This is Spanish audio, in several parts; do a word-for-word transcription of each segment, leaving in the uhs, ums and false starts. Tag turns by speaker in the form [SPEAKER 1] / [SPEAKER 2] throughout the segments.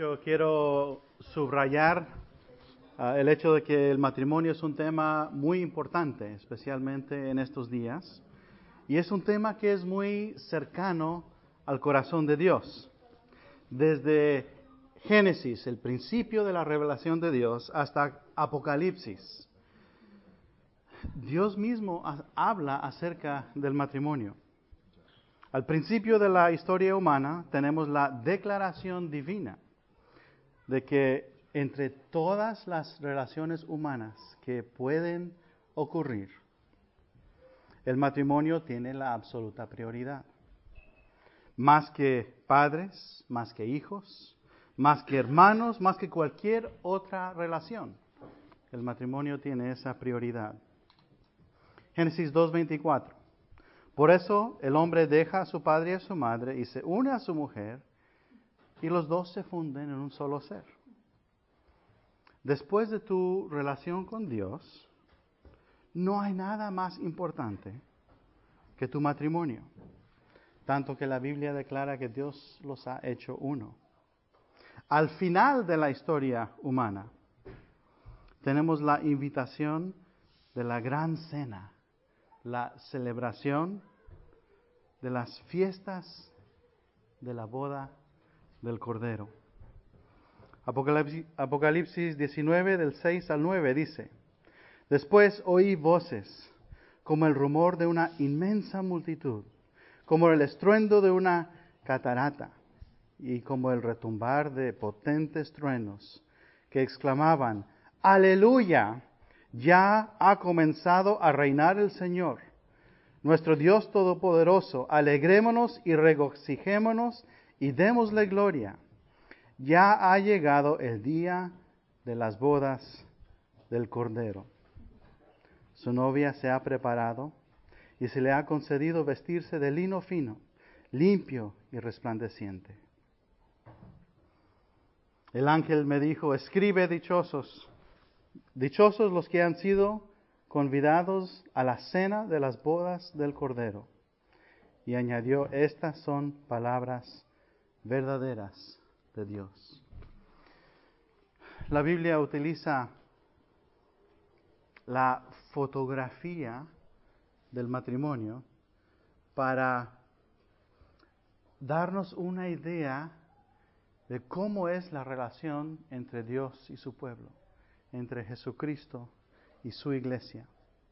[SPEAKER 1] hecho, quiero subrayar uh, el hecho de que el matrimonio es un tema muy importante, especialmente en estos días, y es un tema que es muy cercano al corazón de Dios. Desde Génesis, el principio de la revelación de Dios, hasta Apocalipsis, Dios mismo ha- habla acerca del matrimonio. Al principio de la historia humana tenemos la declaración divina de que entre todas las relaciones humanas que pueden ocurrir, el matrimonio tiene la absoluta prioridad. Más que padres, más que hijos, más que hermanos, más que cualquier otra relación, el matrimonio tiene esa prioridad. Génesis dos veinticuatro. Por eso el hombre deja a su padre y a su madre y se une a su mujer y los dos se funden en un solo ser. Después de tu relación con Dios, no hay nada más importante que tu matrimonio, tanto que la Biblia declara que Dios los ha hecho uno. Al final de la historia humana, tenemos la invitación de la gran cena, la celebración de las fiestas de la boda del Cordero. Apocalipsis, Apocalipsis diecinueve, del seis al nueve, dice: Después oí voces, como el rumor de una inmensa multitud, como el estruendo de una catarata, y como el retumbar de potentes truenos, que exclamaban: ¡Aleluya! Ya ha comenzado a reinar el Señor, nuestro Dios Todopoderoso. Alegrémonos y regocijémonos y démosle gloria. Ya ha llegado el día de las bodas del Cordero. Su novia se ha preparado y se le ha concedido vestirse de lino fino, limpio y resplandeciente. El ángel me dijo: escribe, dichosos, dichosos los que han sido convidados a la cena de las bodas del Cordero. Y añadió: estas son palabras verdaderas de Dios. La Biblia utiliza la fotografía del matrimonio para darnos una idea de cómo es la relación entre Dios y su pueblo, entre Jesucristo y su iglesia.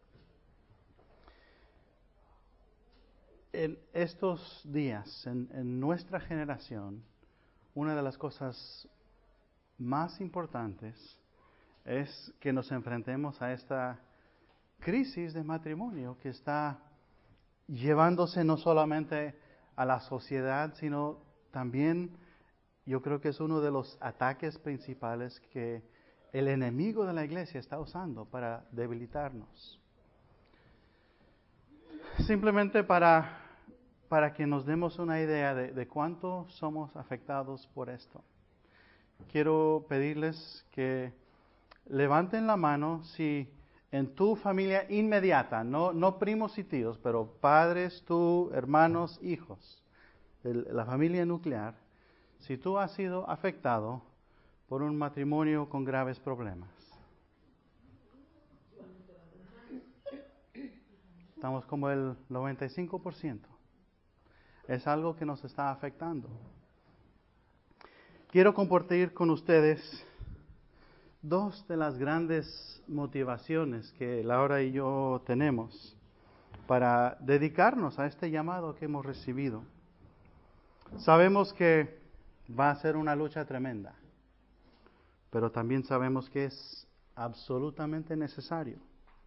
[SPEAKER 1] En estos días, en, en nuestra generación, una de las cosas más importantes es que nos enfrentemos a esta crisis de matrimonio que está llevándose no solamente a la sociedad, sino también, yo creo que es uno de los ataques principales que el enemigo de la iglesia está usando para debilitarnos. Simplemente para, para que nos demos una idea de, de cuánto somos afectados por esto, quiero pedirles que levanten la mano si en tu familia inmediata, no, no primos y tíos, pero padres, tú, hermanos, hijos, el, la familia nuclear, si tú has sido afectado por un matrimonio con graves problemas. Estamos como el noventa y cinco por ciento. Es algo que nos está afectando. Quiero compartir con ustedes dos de las grandes motivaciones que Laura y yo tenemos para dedicarnos a este llamado que hemos recibido. Sabemos que va a ser una lucha tremenda, pero también sabemos que es absolutamente necesario.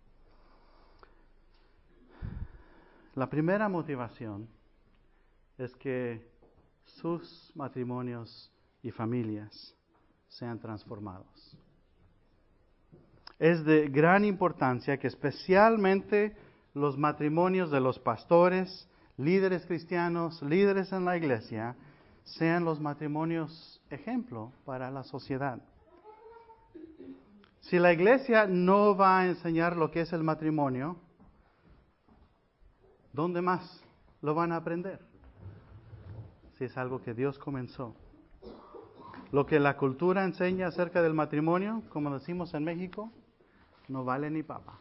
[SPEAKER 1] La primera motivación es que sus matrimonios y familias sean transformados. Es de gran importancia que especialmente los matrimonios de los pastores, líderes cristianos, líderes en la iglesia, sean los matrimonios ejemplo para la sociedad. Si la iglesia no va a enseñar lo que es el matrimonio, ¿dónde más lo van a aprender? Si es algo que Dios comenzó. Lo que la cultura enseña acerca del matrimonio, como decimos en México, no vale ni papa.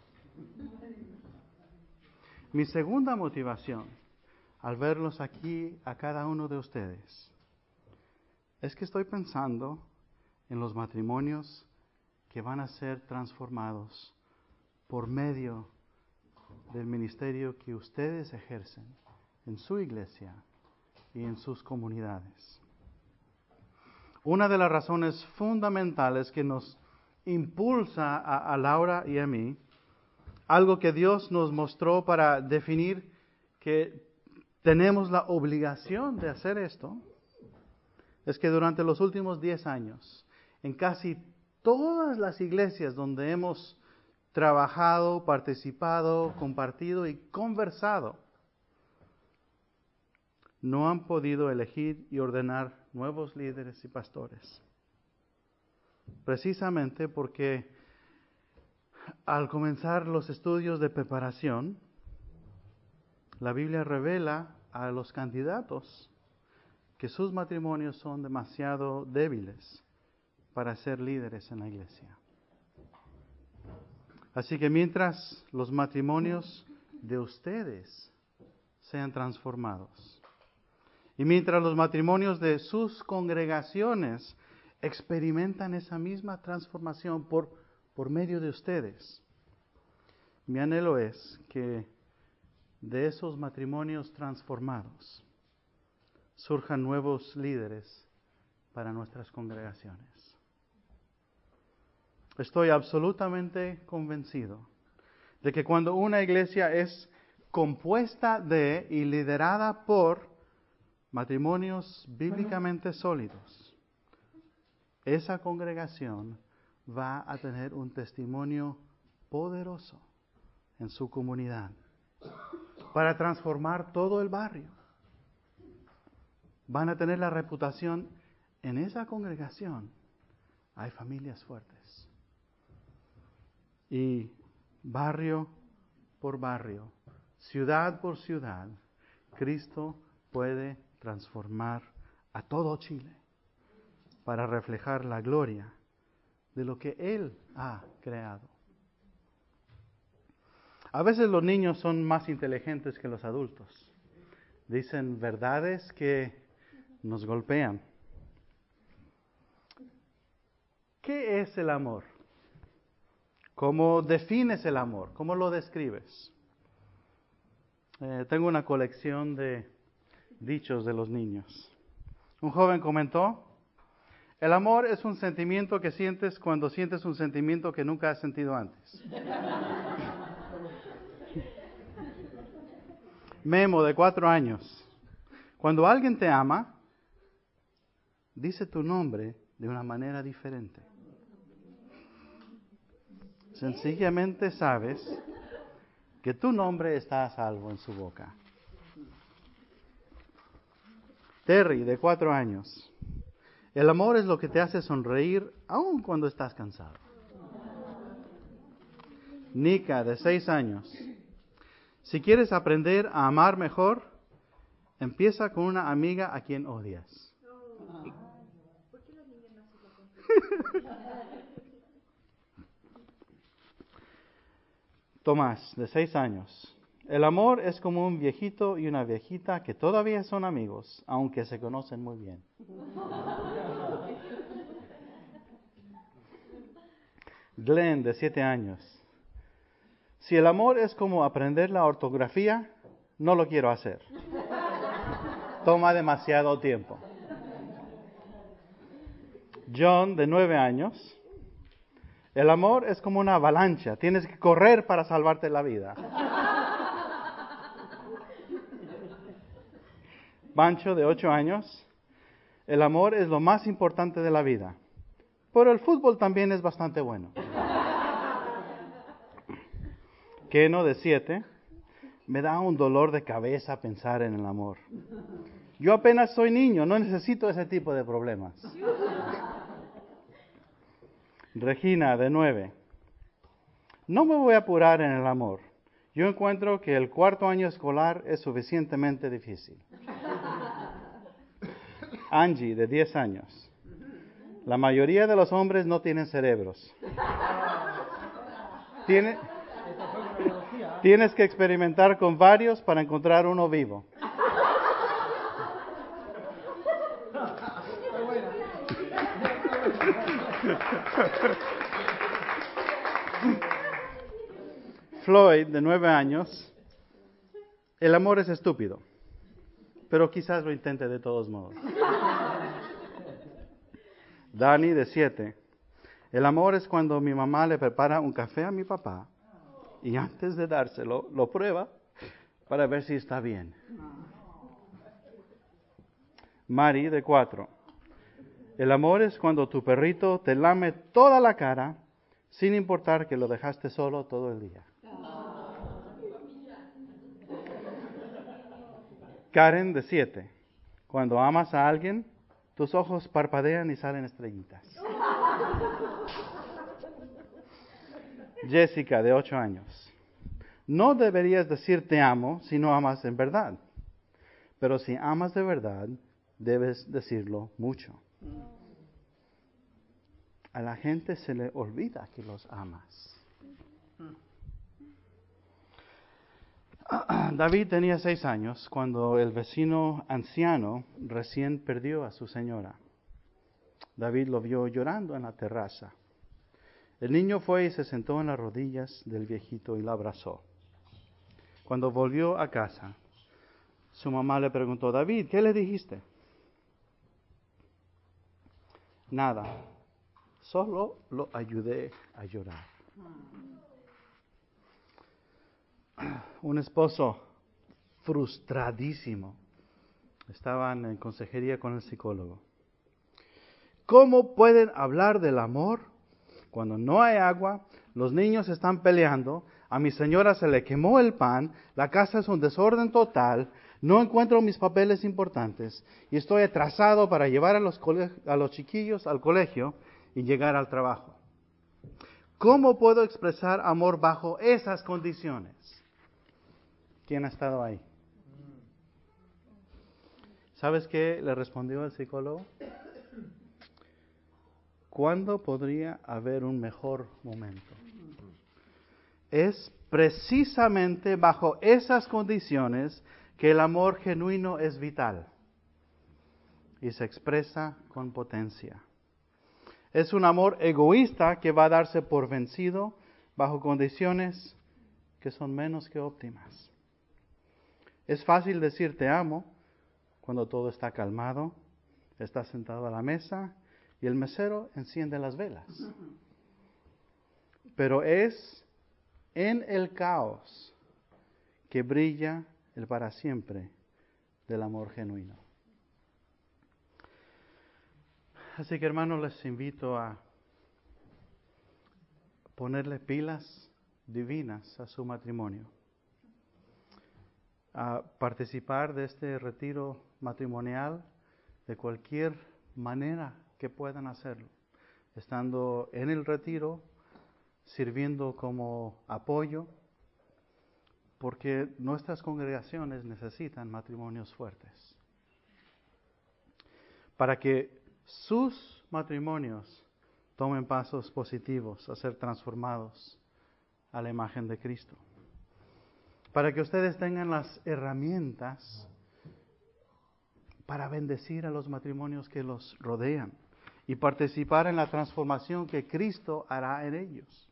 [SPEAKER 1] Mi segunda motivación al verlos aquí a cada uno de ustedes es que estoy pensando en los matrimonios que van a ser transformados por medio del ministerio que ustedes ejercen en su iglesia y en sus comunidades. Una de las razones fundamentales que nos impulsa a, a Laura y a mí, algo que Dios nos mostró para definir que tenemos la obligación de hacer esto, es que durante los últimos diez años, en casi todas las iglesias donde hemos trabajado, participado, compartido y conversado, no han podido elegir y ordenar nuevos líderes y pastores. Precisamente porque al comenzar los estudios de preparación, la Biblia revela a los candidatos que sus matrimonios son demasiado débiles para ser líderes en la iglesia. Así que mientras los matrimonios de ustedes sean transformados, y mientras los matrimonios de sus congregaciones experimentan esa misma transformación por, por medio de ustedes, mi anhelo es que de esos matrimonios transformados surjan nuevos líderes para nuestras congregaciones. Estoy absolutamente convencido de que cuando una iglesia es compuesta de y liderada por matrimonios bíblicamente sólidos, esa congregación va a tener un testimonio poderoso en su comunidad para transformar todo el barrio. Van a tener la reputación, en esa congregación hay familias fuertes. Y barrio por barrio, ciudad por ciudad, Cristo puede transformar a todo Chile para reflejar la gloria de lo que Él ha creado. A veces los niños son más inteligentes que los adultos. Dicen verdades que nos golpean. ¿Qué es el amor? ¿Cómo defines el amor? ¿Cómo lo describes? Eh, tengo una colección de dichos de los niños. Un joven comentó: el amor es un sentimiento que sientes cuando sientes un sentimiento que nunca has sentido antes. Memo, de cuatro años: cuando alguien te ama, dice tu nombre de una manera diferente. Sencillamente sabes que tu nombre está a salvo en su boca. Terry, de cuatro años: el amor es lo que te hace sonreír aun cuando estás cansado. Nika, de seis años: si quieres aprender a amar mejor, empieza con una amiga a quien odias. ¿Por qué los niños no se lo Tomás, de seis años: el amor es como un viejito y una viejita que todavía son amigos, aunque se conocen muy bien. Glenn, de siete años: si el amor es como aprender la ortografía, no lo quiero hacer. Toma demasiado tiempo. John, de nueve años: el amor es como una avalancha, tienes que correr para salvarte la vida. Pancho, de ocho años: el amor es lo más importante de la vida, pero el fútbol también es bastante bueno. Keno, de siete: me da un dolor de cabeza pensar en el amor. Yo apenas soy niño, no necesito ese tipo de problemas. Regina, de nueve: no me voy a apurar en el amor. Yo encuentro que el cuarto año escolar es suficientemente difícil. Angie, de diez años: La mayoría de los hombres no tienen cerebros. Tiene, tienes que experimentar con varios para encontrar uno vivo. Floyd, de nueve años, el amor es estúpido, pero quizás lo intente de todos modos. Dani, de siete, el amor es cuando mi mamá le prepara un café a mi papá y antes de dárselo, lo prueba para ver si está bien. Mari, de cuatro, el amor es cuando tu perrito te lame toda la cara sin importar que lo dejaste solo todo el día. Karen, de siete, cuando amas a alguien, tus ojos parpadean y salen estrellitas. Jessica, de ocho años, no deberías decir te amo si no amas en verdad, pero si amas de verdad, debes decirlo mucho. A la gente se le olvida que los amas. David tenía seis años cuando el vecino anciano recién perdió a su señora. David lo vio llorando en la terraza. El niño fue y se sentó en las rodillas del viejito y lo abrazó. Cuando volvió a casa, su mamá le preguntó, David, ¿qué le dijiste? Nada, solo lo ayudé a llorar. Un esposo frustradísimo. Estaban en consejería con el psicólogo. ¿Cómo pueden hablar del amor cuando no hay agua, los niños están peleando, a mi señora se le quemó el pan, la casa es un desorden total, no encuentro mis papeles importantes y estoy atrasado para llevar a los, cole- a los chiquillos al colegio y llegar al trabajo? ¿Cómo puedo expresar amor bajo esas condiciones? ¿Quién ha estado ahí? ¿Sabes qué le respondió el psicólogo? ¿Cuándo podría haber un mejor momento? Es precisamente bajo esas condiciones que el amor genuino es vital y se expresa con potencia. Es un amor egoísta que va a darse por vencido bajo condiciones que son menos que óptimas. Es fácil decir te amo cuando todo está calmado, estás sentado a la mesa y el mesero enciende las velas. Pero es en el caos que brilla el para siempre del amor genuino. Así que, hermanos, les invito a ponerle pilas divinas a su matrimonio, a participar de este retiro matrimonial de cualquier manera que puedan hacerlo, estando en el retiro, sirviendo como apoyo, porque nuestras congregaciones necesitan matrimonios fuertes, para que sus matrimonios tomen pasos positivos a ser transformados a la imagen de Cristo, para que ustedes tengan las herramientas para bendecir a los matrimonios que los rodean y participar en la transformación que Cristo hará en ellos.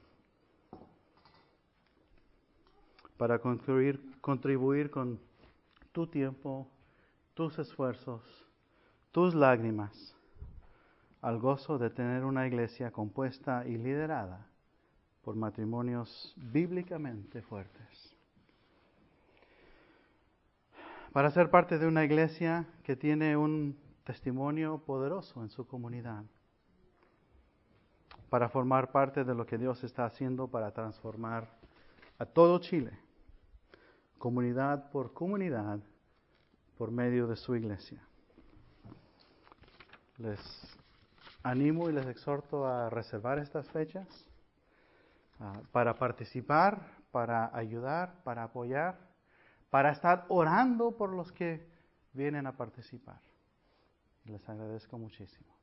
[SPEAKER 1] Para contribuir, contribuir con tu tiempo, tus esfuerzos, tus lágrimas, al gozo de tener una iglesia compuesta y liderada por matrimonios bíblicamente fuertes. Para ser parte de una iglesia que tiene un testimonio poderoso en su comunidad. Para formar parte de lo que Dios está haciendo para transformar a todo Chile, comunidad por comunidad, por medio de su iglesia. Les animo y les exhorto a reservar estas fechas uh, para participar, para ayudar, para apoyar, para estar orando por los que vienen a participar. Les agradezco muchísimo.